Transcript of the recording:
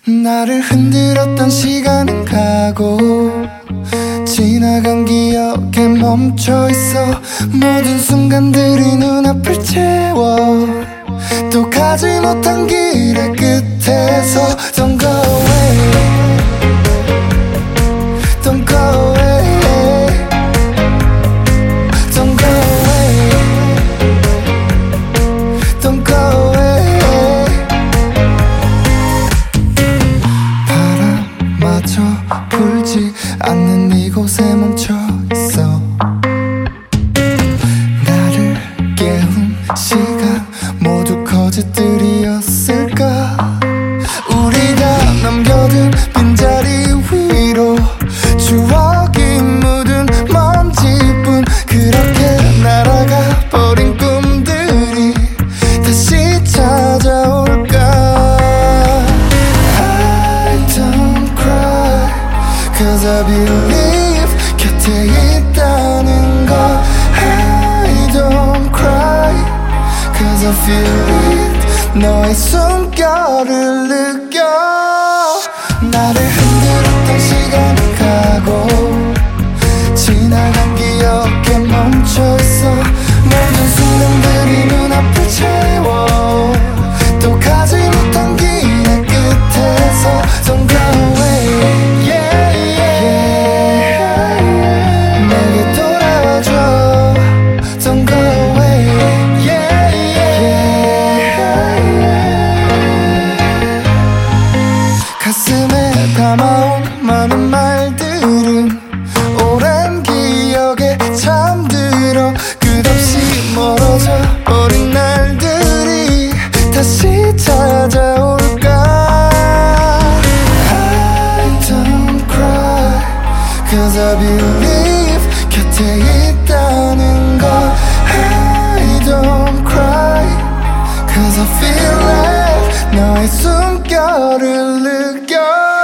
나를 흔들었던 시간은 가고 지나간 기억에 멈춰있어. 모든 순간들이 눈앞을 채워. 또 가지 못한 길의 끝에서 Don't go away, don't go away, don't go away, don't go away. 바람마저 불지 않는 이곳에 멈춰있어. 나를 깨운 시간 모두 거짓들이었을까. 우리 다 남겨둔 빈자리 위로 추억이 묻은 먼지뿐. 그렇게 날아가 버린 꿈들이 다시 찾아올까. I don't cry cause I believe 곁에 있다는 걸. I don't cry cause I feel it. 너의 숨결을 느껴. 나를 흔들었던 시간은 가고 지나간 기억에 멈춰있어. 모든 순간들이 눈앞을 채워. 또 가지 못한 길의 끝에서 Don't go away, yeah, yeah. 내게 돌아와줘. Don't go away, yeah, yeah. 가슴에 담아온 많은 말들은 오랜 기억에 잠들어. 끝없이 멀어져 버린 날들이 다시 찾아올까. I don't cry cause I believe 곁에 있다는 걸. I don't cry cause I feel it. 너의 숨결을 느껴.